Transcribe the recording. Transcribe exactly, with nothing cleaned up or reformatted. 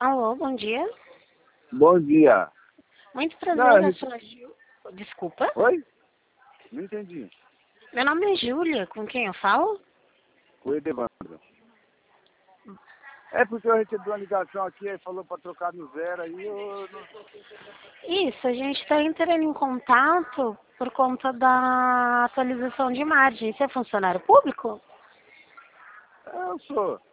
Alô, bom dia. Bom dia. Muito prazer, Não, a eu gente... sou a Ju. Desculpa. Oi? Não entendi. Meu nome é Júlia, com quem eu falo? O Edevandro. É porque eu recebi uma ligação aqui, ele falou para trocar no zero, aí eu não... Isso, a gente está entrando em contato por conta da atualização de margem. Você é funcionário público? Eu sou.